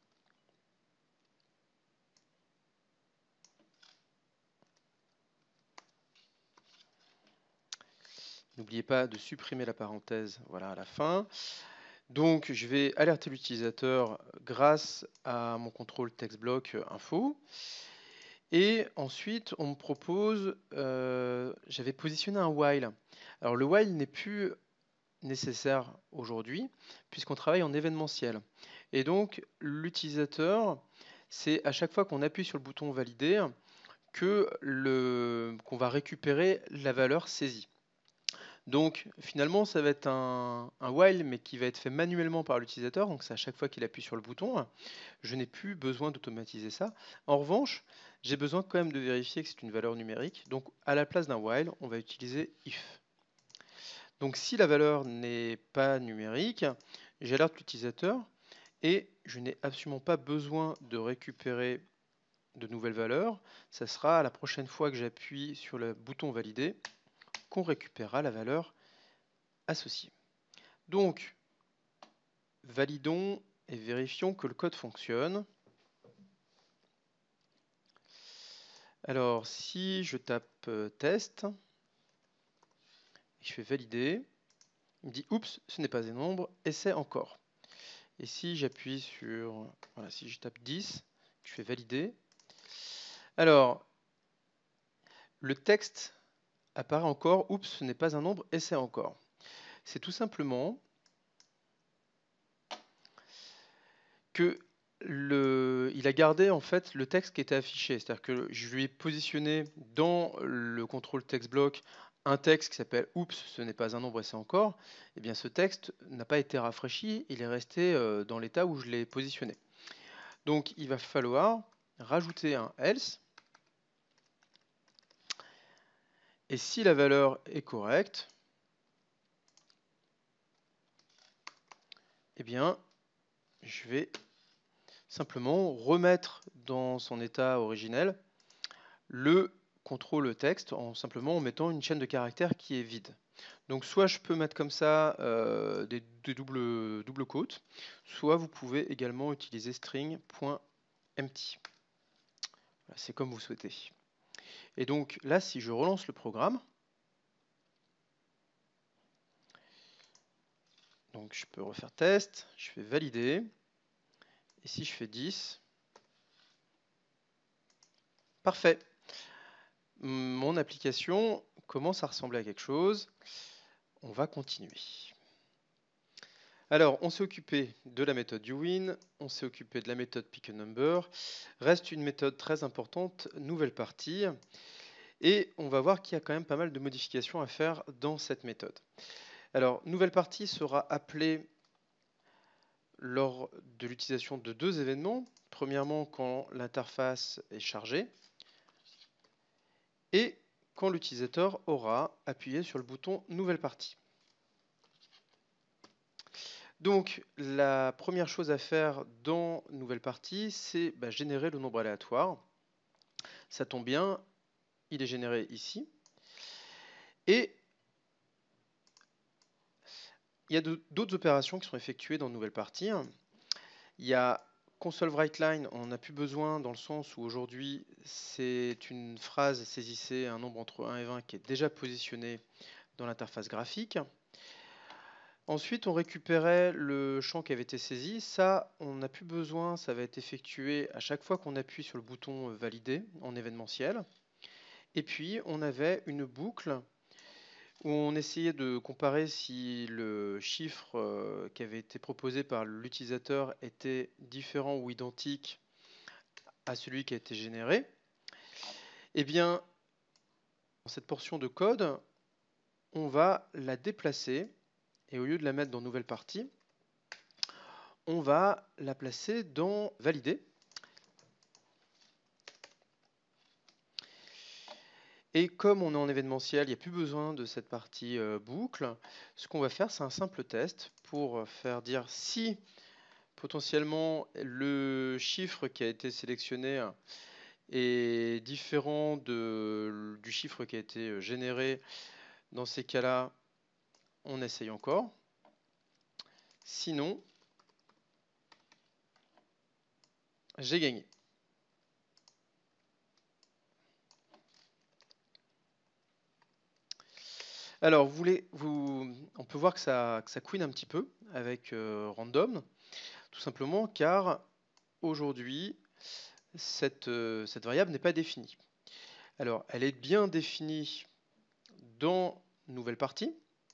N'oubliez pas de supprimer la parenthèse voilà, à la fin. Donc, je vais alerter l'utilisateur grâce à mon contrôle textblock info. Et ensuite, on me propose, euh, j'avais positionné un while. Alors, le while n'est plus nécessaire aujourd'hui, puisqu'on travaille en événementiel. Et donc, l'utilisateur, c'est à chaque fois qu'on appuie sur le bouton valider que le, qu'on va récupérer la valeur saisie. Donc finalement, ça va être un, un while, mais qui va être fait manuellement par l'utilisateur. Donc c'est à chaque fois qu'il appuie sur le bouton. Je n'ai plus besoin d'automatiser ça. En revanche, j'ai besoin quand même de vérifier que c'est une valeur numérique. Donc à la place d'un while, on va utiliser if. Donc si la valeur n'est pas numérique, j'alerte l'utilisateur et je n'ai absolument pas besoin de récupérer de nouvelles valeurs. Ça sera à la prochaine fois que j'appuie sur le bouton valider qu'on récupérera la valeur associée. Donc, validons et vérifions que le code fonctionne. Alors, si je tape euh, test, et je fais valider, il me dit oups, ce n'est pas un nombre, essaie encore. Et si j'appuie sur, voilà, si je tape dix, je fais valider, alors le texte apparaît encore, oups, ce n'est pas un nombre, essaie encore. C'est tout simplement que le, il a gardé en fait le texte qui était affiché. C'est-à-dire que je lui ai positionné dans le contrôle text block un texte qui s'appelle oups, ce n'est pas un nombre et c'est encore. Eh bien, ce texte n'a pas été rafraîchi, il est resté euh, dans l'état où je l'ai positionné. Donc, il va falloir rajouter un else. Et si la valeur est correcte, eh bien, je vais simplement remettre dans son état originel le contrôle texte en simplement en mettant une chaîne de caractères qui est vide. Donc soit je peux mettre comme ça euh, des, des doubles, doubles quotes, soit vous pouvez également utiliser string.empty. Voilà, c'est comme vous souhaitez. Et donc là, si je relance le programme, donc je peux refaire test, je fais valider, et si je fais dix, parfait. Mon application commence à ressembler à quelque chose. On va continuer. Alors, on s'est occupé de la méthode uWin, on s'est occupé de la méthode pickANumber. Reste une méthode très importante, nouvelle partie. Et on va voir qu'il y a quand même pas mal de modifications à faire dans cette méthode. Alors, nouvelle partie sera appelée lors de l'utilisation de deux événements. Premièrement, quand l'interface est chargée et quand l'utilisateur aura appuyé sur le bouton Nouvelle partie. Donc, la première chose à faire dans Nouvelle partie, c'est bah, générer le nombre aléatoire. Ça tombe bien, il est généré ici. Et il y a d'autres opérations qui sont effectuées dans Nouvelle partie. Il y a console write line, on n'a plus besoin dans le sens où aujourd'hui c'est une phrase saisissez un nombre entre un et vingt qui est déjà positionné dans l'interface graphique. Ensuite, on récupérait le champ qui avait été saisi. Ça, on n'a plus besoin, ça va être effectué à chaque fois qu'on appuie sur le bouton valider en événementiel. Et puis, on avait une boucle où on essayait de comparer si le chiffre qui avait été proposé par l'utilisateur était différent ou identique à celui qui a été généré. Eh bien, dans cette portion de code, on va la déplacer et au lieu de la mettre dans nouvelle partie, on va la placer dans valider. Et comme on est en événementiel, il n'y a plus besoin de cette partie euh, boucle. Ce qu'on va faire, c'est un simple test pour faire dire si potentiellement le chiffre qui a été sélectionné est différent de, du chiffre qui a été généré. Dans ces cas-là, on essaye encore. Sinon, j'ai gagné. Alors, vous voulez, vous, on peut voir que ça, que ça couine un petit peu avec euh, random, tout simplement car aujourd'hui, cette, euh, cette variable n'est pas définie. Alors, elle est bien définie dans nouvelle partie,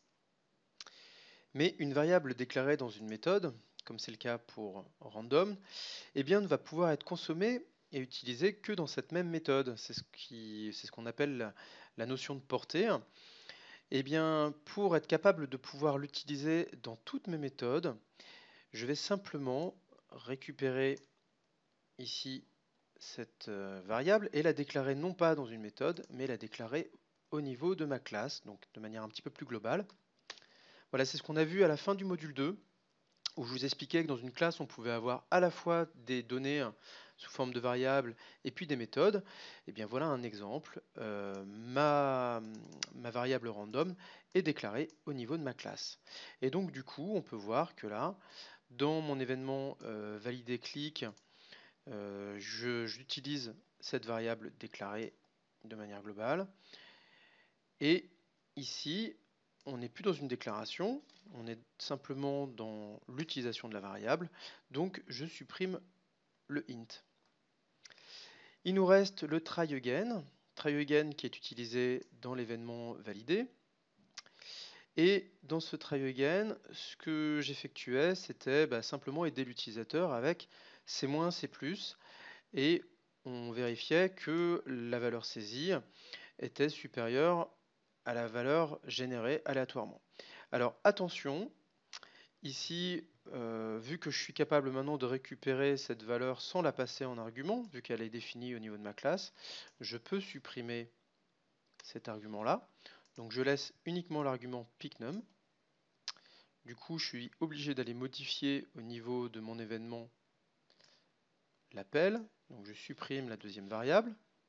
mais une variable déclarée dans une méthode, comme c'est le cas pour random, eh bien, ne va pouvoir être consommée et utilisée que dans cette même méthode. C'est ce qui, c'est ce qu'on appelle la, la notion de portée. Eh bien, pour être capable de pouvoir l'utiliser dans toutes mes méthodes, je vais simplement récupérer ici cette euh, variable et la déclarer non pas dans une méthode, mais la déclarer au niveau de ma classe, donc de manière un petit peu plus globale. Voilà, c'est ce qu'on a vu à la fin du module deux, où je vous expliquais que dans une classe, on pouvait avoir à la fois des données sous forme de variables et puis des méthodes. Et bien voilà un exemple. Euh, ma, ma variable random est déclarée au niveau de ma classe. Et donc du coup, on peut voir que là, dans mon événement euh, validé clic, euh, j'utilise cette variable déclarée de manière globale. Et ici, on n'est plus dans une déclaration, on est simplement dans l'utilisation de la variable, donc je supprime le int. Il nous reste le try again, try again qui est utilisé dans l'événement validé. Et dans ce try again, ce que j'effectuais, c'était bah, simplement aider l'utilisateur avec C-, C+, et on vérifiait que la valeur saisie était supérieure à la valeur générée aléatoirement. Alors attention, ici, euh, vu que je suis capable maintenant de récupérer cette valeur sans la passer en argument, vu qu'elle est définie au niveau de ma classe, je peux supprimer cet argument-là. Donc je laisse uniquement l'argument picnum. Du coup, je suis obligé d'aller modifier au niveau de mon événement l'appel. Donc je supprime la deuxième variable.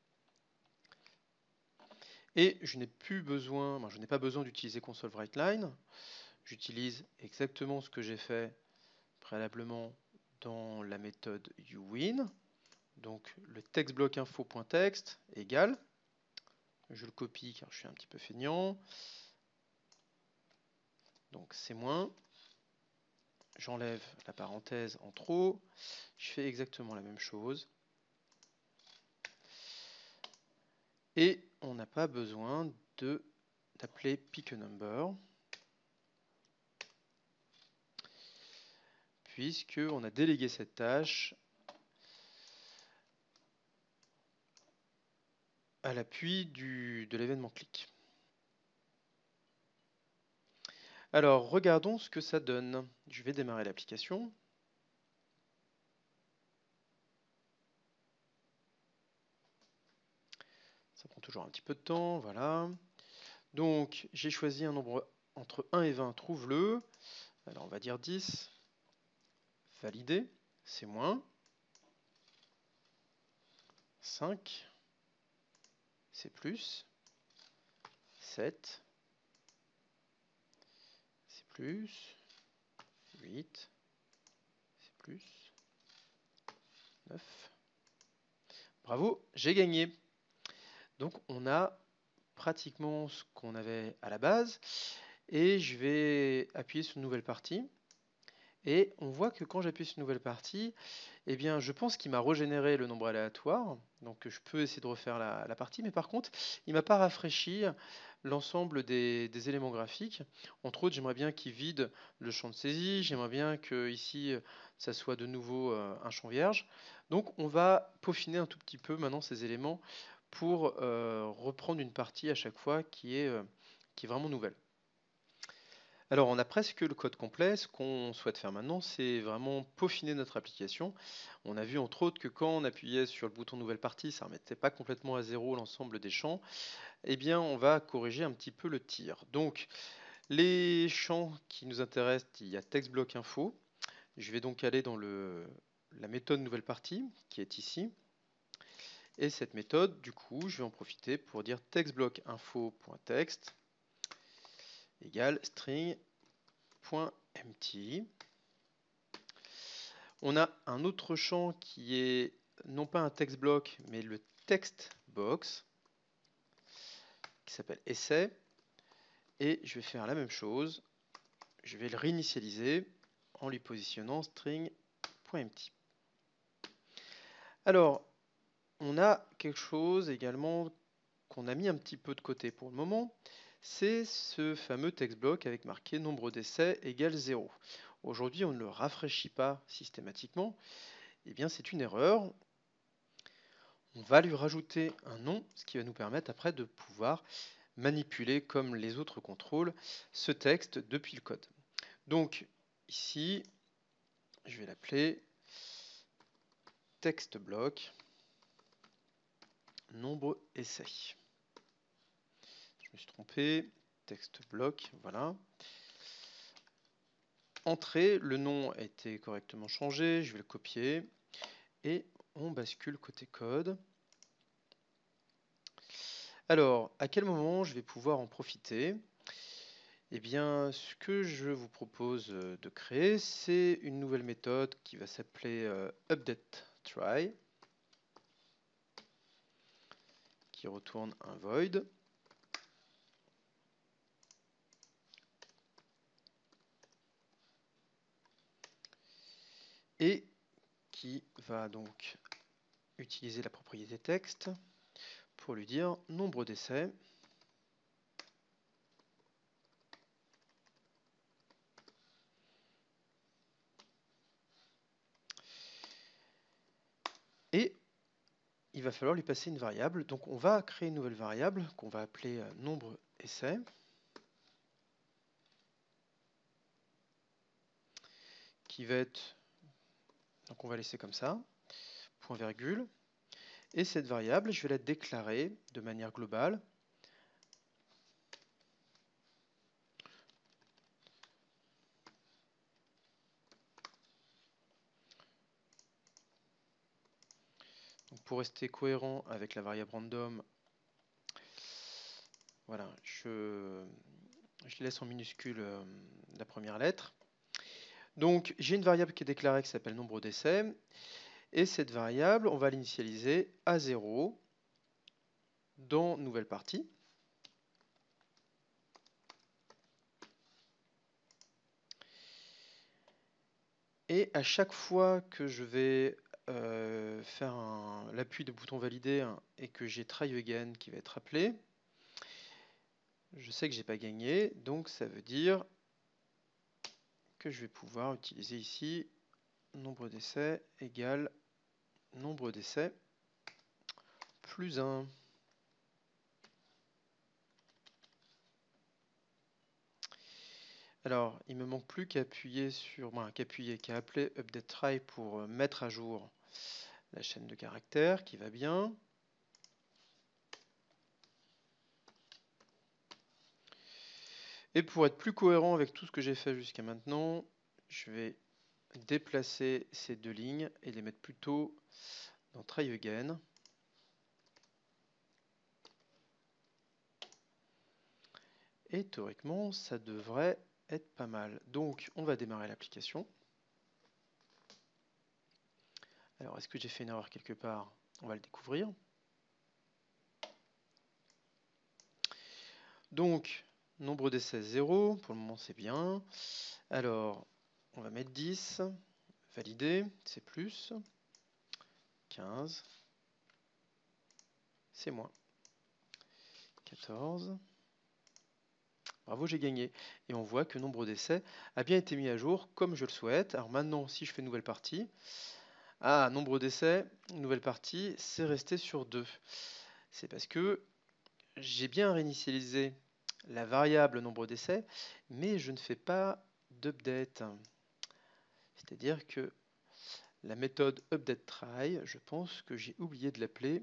Et je n'ai plus besoin, ben, je n'ai pas besoin d'utiliser console writeLine. J'utilise exactement ce que j'ai fait préalablement dans la méthode uWin. Donc le textblock-info.text égale, je le copie car je suis un petit peu feignant. Donc c'est moins, j'enlève la parenthèse en trop, je fais exactement la même chose. Et on n'a pas besoin de d'appeler pickNumber, puisqu'on a délégué cette tâche à l'appui de l'événement click. Alors, regardons ce que ça donne. Je vais démarrer l'application. Ça prend toujours un petit peu de temps, voilà. Donc, j'ai choisi un nombre entre un et vingt, trouve-le. Alors, on va dire dix. Valider, c'est moins. cinq, c'est plus. sept, c'est plus. huit, c'est plus. neuf. Bravo, j'ai gagné. Donc, on a pratiquement ce qu'on avait à la base. Et je vais appuyer sur une nouvelle partie. Et on voit que quand j'appuie sur une nouvelle partie, eh bien, je pense qu'il m'a régénéré le nombre aléatoire. Donc je peux essayer de refaire la, la partie. Mais par contre, il ne m'a pas rafraîchi l'ensemble des, des éléments graphiques. Entre autres, j'aimerais bien qu'il vide le champ de saisie. J'aimerais bien que ici, ça soit de nouveau euh, un champ vierge. Donc on va peaufiner un tout petit peu maintenant ces éléments pour euh, reprendre une partie à chaque fois qui est, euh, qui est vraiment nouvelle. Alors, on a presque le code complet. Ce qu'on souhaite faire maintenant, c'est vraiment peaufiner notre application. On a vu entre autres que quand on appuyait sur le bouton nouvelle partie, ça ne remettait pas complètement à zéro l'ensemble des champs. Eh bien, on va corriger un petit peu le tir. Donc, les champs qui nous intéressent, il y a textblock info. Je vais donc aller dans le, la méthode nouvelle partie qui est ici. Et cette méthode, du coup, je vais en profiter pour dire textblock info.text égale string.empty. On a un autre champ qui est non pas un text block, mais le text box, qui s'appelle essai. Et je vais faire la même chose. Je vais le réinitialiser en lui positionnant string.empty. Alors, on a quelque chose également qu'on a mis un petit peu de côté pour le moment. C'est ce fameux text block avec marqué nombre d'essais égale zéro. Aujourd'hui, on ne le rafraîchit pas systématiquement. Eh bien, c'est une erreur. On va lui rajouter un nom, ce qui va nous permettre après de pouvoir manipuler, comme les autres contrôles, ce texte depuis le code. Donc, ici, je vais l'appeler text block nombre essai. Je me suis trompé, text block, voilà. Entrée, le nom a été correctement changé, je vais le copier et on bascule côté code. Alors, à quel moment je vais pouvoir en profiter? Eh bien, ce que je vous propose de créer, c'est une nouvelle méthode qui va s'appeler euh, updateTry, qui retourne un void. Et qui va donc utiliser la propriété texte pour lui dire nombre d'essais. il va falloir lui passer une variable. Donc on va créer une nouvelle variable qu'on va appeler euh, nombre essai, qui va être, donc on va laisser comme ça, point virgule, et cette variable, je vais la déclarer de manière globale. Donc pour rester cohérent avec la variable random, voilà, je, je laisse en minuscule euh, la première lettre. Donc j'ai une variable qui est déclarée qui s'appelle nombre d'essais, et cette variable, on va l'initialiser à zéro dans nouvelle partie. Et à chaque fois que je vais euh, faire l'appui de bouton valider hein, et que j'ai try again qui va être appelé, je sais que j'ai pas gagné, donc ça veut dire que je vais pouvoir utiliser ici nombre d'essais égale nombre d'essais plus un. Alors, il me manque plus qu'à appuyer sur, ben, qu'à appuyer, qu'à appeler update try pour euh, mettre à jour la chaîne de caractères qui va bien. Et pour être plus cohérent avec tout ce que j'ai fait jusqu'à maintenant, je vais déplacer ces deux lignes et les mettre plutôt dans try again. Et théoriquement, ça devrait être pas mal. Donc, on va démarrer l'application. Alors, est-ce que j'ai fait une erreur quelque part? On va le découvrir. Donc, nombre d'essais zéro, pour le moment c'est bien. Alors, on va mettre dix, valider, c'est plus, quinze, c'est moins, quatorze. Bravo, j'ai gagné. Et on voit que nombre d'essais a bien été mis à jour comme je le souhaite. Alors maintenant, si je fais nouvelle partie, ah, nombre d'essais, nouvelle partie, c'est resté sur deux. C'est parce que j'ai bien réinitialisé la variable nombre d'essais, mais je ne fais pas d'update. C'est-à-dire que la méthode updateTry, je pense que j'ai oublié de l'appeler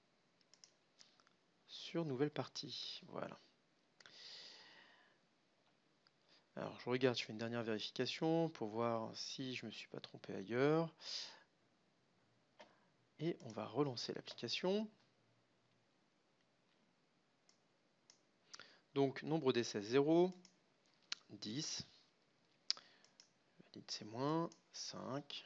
sur nouvelle partie. Voilà. Alors je regarde, je fais une dernière vérification pour voir si je ne me suis pas trompé ailleurs. Et on va relancer l'application. Donc nombre d'essais zéro, dix, valide c'est moins, cinq,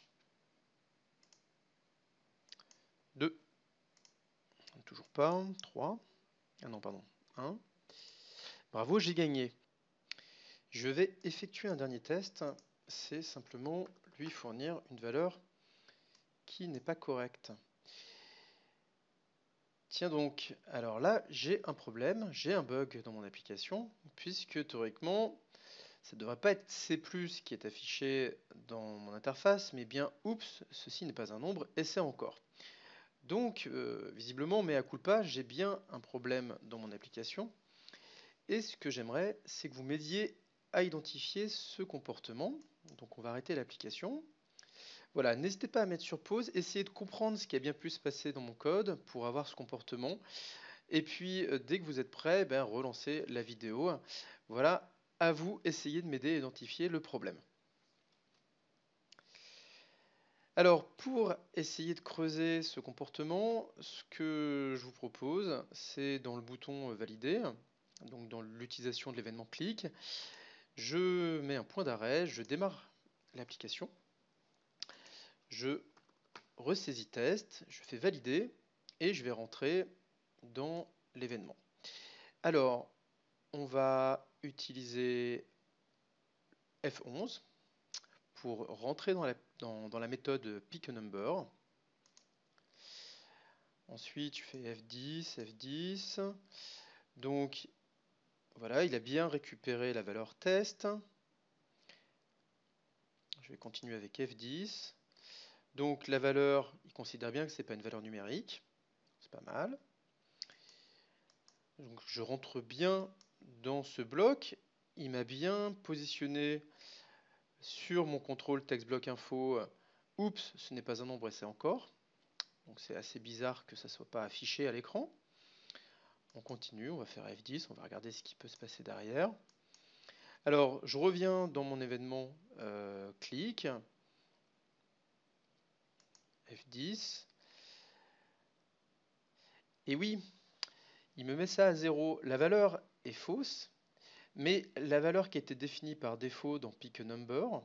deux, toujours pas, trois, ah non pardon, un. Bravo, j'ai gagné. Je vais effectuer un dernier test, c'est simplement lui fournir une valeur qui n'est pas correcte. Tiens donc, alors là, j'ai un problème, j'ai un bug dans mon application, puisque théoriquement, ça ne devrait pas être C plus, qui est affiché dans mon interface, mais bien, oups, ceci n'est pas un nombre, et c'est encore. Donc, euh, visiblement, mea culpa, j'ai bien un problème dans mon application, et ce que j'aimerais, c'est que vous m'aidiez à identifier ce comportement. Donc on va arrêter l'application. Voilà, n'hésitez pas à mettre sur pause, essayez de comprendre ce qui a bien pu se passer dans mon code pour avoir ce comportement. Et puis, euh, dès que vous êtes prêt, ben, relancez la vidéo. Voilà, à vous, essayez de m'aider à identifier le problème. Alors, pour essayer de creuser ce comportement, ce que je vous propose, c'est dans le bouton euh, valider, donc dans l'utilisation de l'événement clic, je mets un point d'arrêt, je démarre l'application, je ressaisis test, je fais valider et je vais rentrer dans l'événement. Alors, on va utiliser F onze pour rentrer dans la, dans, dans la méthode pick a number. Ensuite, je fais F dix, F dix. Donc, voilà, il a bien récupéré la valeur test. Je vais continuer avec F dix. Donc la valeur, il considère bien que ce n'est pas une valeur numérique. C'est pas mal. Donc je rentre bien dans ce bloc. Il m'a bien positionné sur mon contrôle text bloc info. Oups, ce n'est pas un nombre et c'est encore. Donc c'est assez bizarre que ça ne soit pas affiché à l'écran. On continue, on va faire F dix, on va regarder ce qui peut se passer derrière. Alors je reviens dans mon événement euh, clic. F dix. Et oui, il me met ça à zéro. La valeur est fausse, mais la valeur qui était définie par défaut dans pick a number,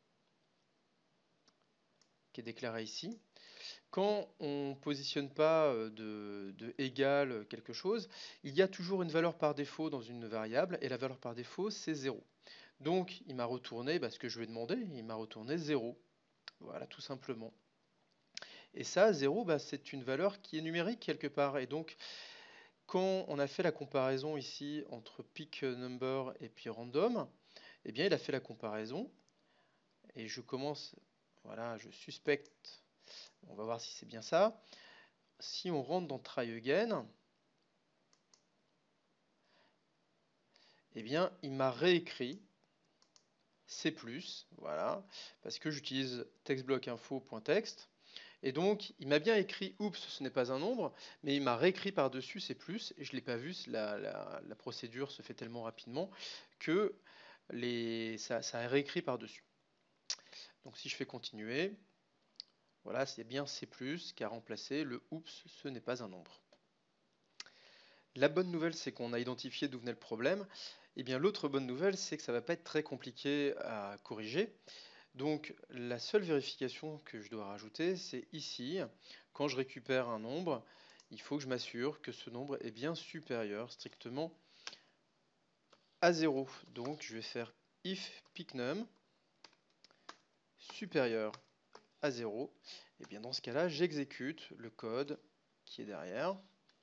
qui est déclarée ici, quand on ne positionne pas de, de égal quelque chose, il y a toujours une valeur par défaut dans une variable, et la valeur par défaut, c'est zéro. Donc, il m'a retourné bah, ce que je lui ai demandé, il m'a retourné zéro. Voilà, tout simplement. Et ça, zéro, bah, c'est une valeur qui est numérique quelque part. Et donc, quand on a fait la comparaison ici entre pick number et puis random, eh bien, il a fait la comparaison. Et je commence, voilà, je suspecte, on va voir si c'est bien ça. Si on rentre dans try again, eh bien, il m'a réécrit C plus, voilà, parce que j'utilise textblocinfo.text. Et donc, il m'a bien écrit oups, ce n'est pas un nombre, mais il m'a réécrit par-dessus C plus, et je ne l'ai pas vu, la, la, la, procédure se fait tellement rapidement que les, ça, ça a réécrit par-dessus. Donc, si je fais continuer, voilà, c'est bien C plus qui a remplacé le oups, ce n'est pas un nombre. La bonne nouvelle, c'est qu'on a identifié d'où venait le problème. Et bien, l'autre bonne nouvelle, c'est que ça ne va pas être très compliqué à corriger. Donc, la seule vérification que je dois rajouter, c'est ici, quand je récupère un nombre, il faut que je m'assure que ce nombre est bien supérieur strictement à zéro. Donc, je vais faire if picknum supérieur à zéro. Et bien, dans ce cas-là, j'exécute le code qui est derrière.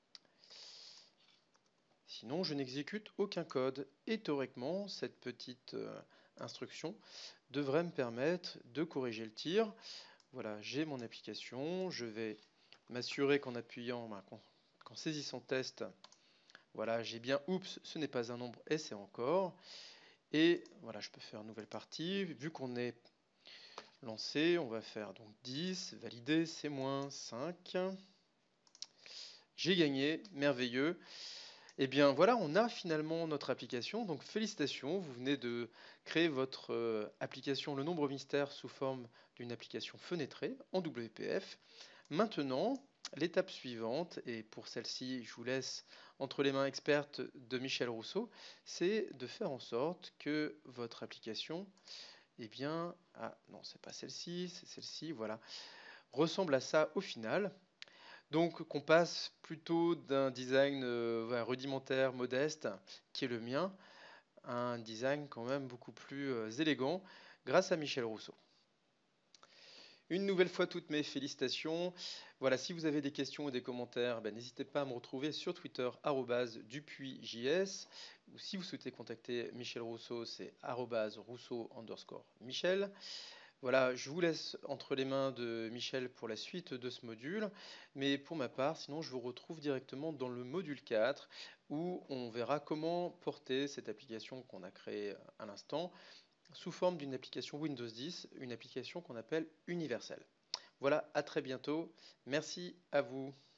Sinon, je n'exécute aucun code. Et théoriquement, cette petite euh, instruction devrait me permettre de corriger le tir. Voilà, j'ai mon application. Je vais m'assurer qu'en appuyant, ben, qu'en saisissant test, voilà, j'ai bien oups, ce n'est pas un nombre et c'est encore. Et voilà, je peux faire une nouvelle partie. Vu qu'on est lancé, on va faire donc dix, valider, c'est moins cinq. J'ai gagné, merveilleux. Et eh bien voilà, on a finalement notre application. Donc félicitations, vous venez de créer votre euh, application Le Nombre Mystère sous forme d'une application fenêtrée en W P F. Maintenant, l'étape suivante, et pour celle-ci, je vous laisse entre les mains expertes de Michel Rousseau, c'est de faire en sorte que votre application, eh bien, ah non, c'est pas celle-ci, c'est celle-ci, voilà, ressemble à ça au final. Donc qu'on passe plutôt d'un design euh, voilà, rudimentaire, modeste, qui est le mien, à un design quand même beaucoup plus euh, élégant, grâce à Michel Rousseau. Une nouvelle fois, toutes mes félicitations. Voilà, si vous avez des questions ou des commentaires, ben, n'hésitez pas à me retrouver sur Twitter, arobase dupuisjs. Ou si vous souhaitez contacter Michel Rousseau, c'est arobase rousseau underscore Michel. Voilà, je vous laisse entre les mains de Michel pour la suite de ce module. Mais pour ma part, sinon, je vous retrouve directement dans le module quatre où on verra comment porter cette application qu'on a créée à l'instant sous forme d'une application Windows dix, une application qu'on appelle universelle. Voilà, à très bientôt. Merci à vous.